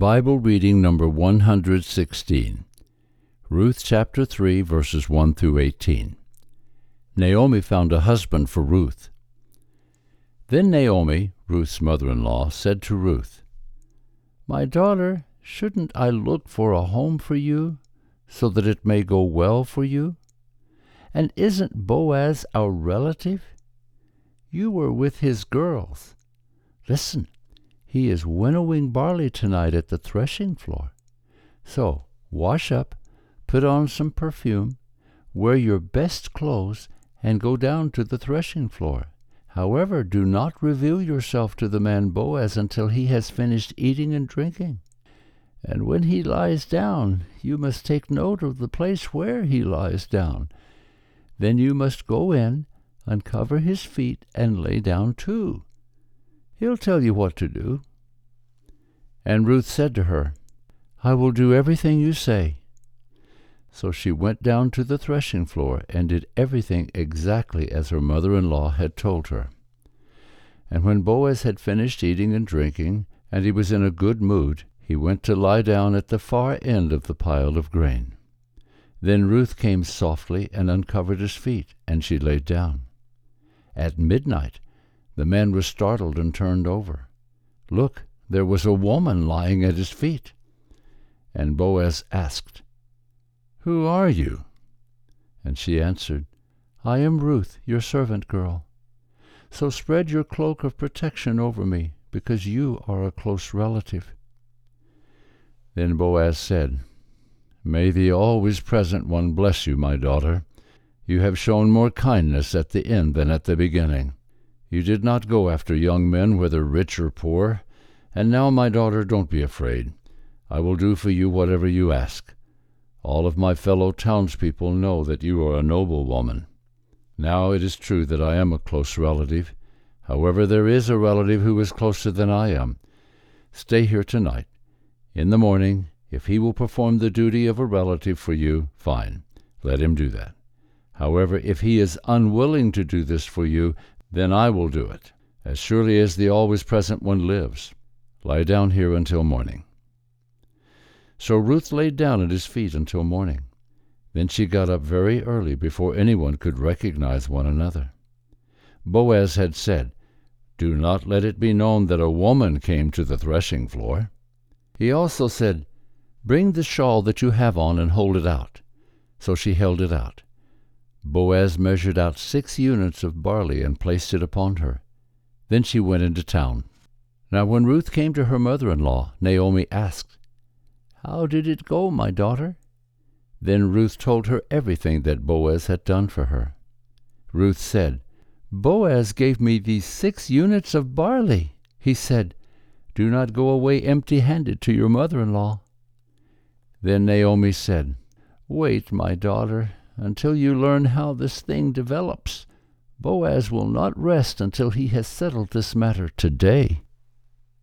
Bible reading number 116. Ruth chapter 3, verses 1 through 18. Naomi found a husband for Ruth. Then Naomi, Ruth's mother-in-law, said to Ruth, "My daughter, shouldn't I look for a home for you, so that it may go well for you? And isn't Boaz our relative? You were with his girls. Listen, he is winnowing barley tonight at the threshing floor. So wash up, put on some perfume, wear your best clothes, and go down to the threshing floor. However, do not reveal yourself to the man Boaz until he has finished eating and drinking. And when he lies down, you must take note of the place where he lies down. Then you must go in, uncover his feet, and lay down too. He'll tell you what to do." And Ruth said to her, "I will do everything you say." So she went down to the threshing floor and did everything exactly as her mother-in-law had told her. And when Boaz had finished eating and drinking, and he was in a good mood, he went to lie down at the far end of the pile of grain. Then Ruth came softly and uncovered his feet, and she laid down. At midnight the man was startled and turned over. Look, there was a woman lying at his feet. And Boaz asked, "Who are you?" And she answered, "I am Ruth, your servant girl. So spread your cloak of protection over me, because you are a close relative." Then Boaz said, "May the always present one bless you, my daughter. You have shown more kindness at the end than at the beginning. You did not go after young men, whether rich or poor. And now, my daughter, don't be afraid. I will do for you whatever you ask. All of my fellow townspeople know that you are a noble woman. Now it is true that I am a close relative. However, there is a relative who is closer than I am. Stay here tonight. In the morning, if he will perform the duty of a relative for you, fine, let him do that. However, if he is unwilling to do this for you, then I will do it, as surely as the always present one lives. Lie down here until morning." So Ruth laid down at his feet until morning. Then she got up very early, before anyone could recognize one another. Boaz had said, "Do not let it be known that a woman came to the threshing floor." He also said, "Bring the shawl that you have on and hold it out." So she held it out. Boaz measured out 6 units of barley and placed it upon her. Then she went into town. Now when Ruth came to her mother-in-law, Naomi asked, "How did it go, my daughter?" Then Ruth told her everything that Boaz had done for her. Ruth said, "Boaz gave me these 6 units of barley. He said, 'Do not go away empty-handed to your mother-in-law.'" Then Naomi said, "Wait, my daughter, until you learn how this thing develops. Boaz will not rest until he has settled this matter today."